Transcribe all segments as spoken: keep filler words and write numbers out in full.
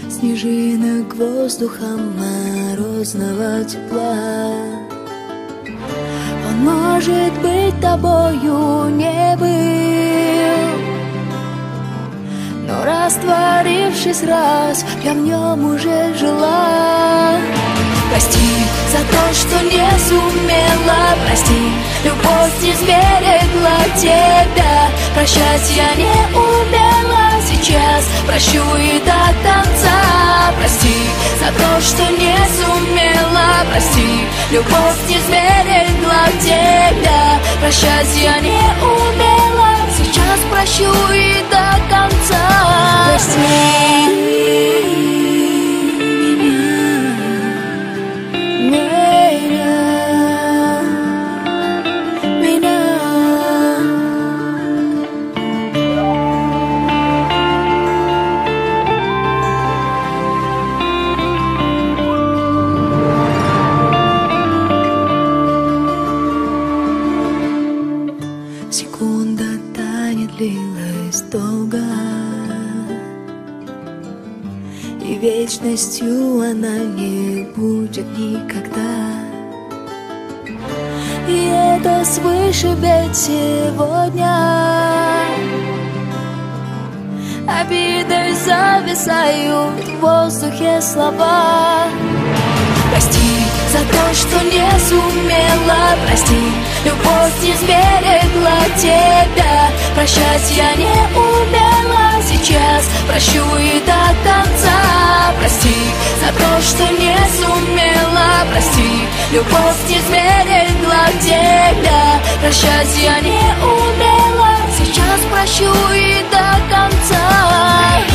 снежинок воздухом морозного тепла. Он, может быть, тобою не был, но растворившись раз, я в нем уже жила. Прости за то, что не сумела, прости, любовь не сберегла тебя. Прощать я не умела, сейчас прощу и до конца. Прости за то, что не сумела, прости, любовь не сберегла тебя. Прощать я не умела, сейчас прощу и до конца. Прости. Секунда тайне длилась долго, и вечностью она не будет никогда. И это свыше, ведь сегодня обидой зависают в воздухе слова. Прости за то, что не сумела, прости, любовь не сберегла тебя. Прощать я не умела, сейчас прощу и до конца. Прости за то, что не сумела, прости, любовь не сберегла тебя. Прощать я не умела, сейчас прощу и до конца.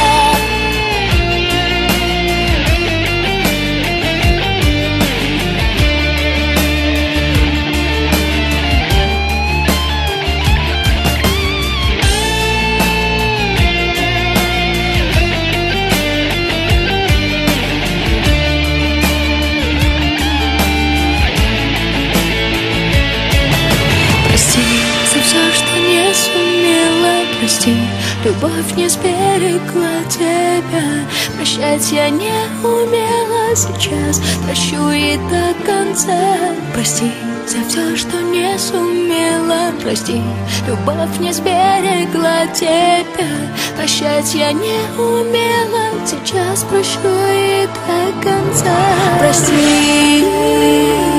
Прости, любовь не сберегла тебя. Прощать я не умела, сейчас прощу и до конца. Прости за все, что не сумела, прости, любовь не сберегла тебя. Прощать я не умела, сейчас прощу и до конца. Прости.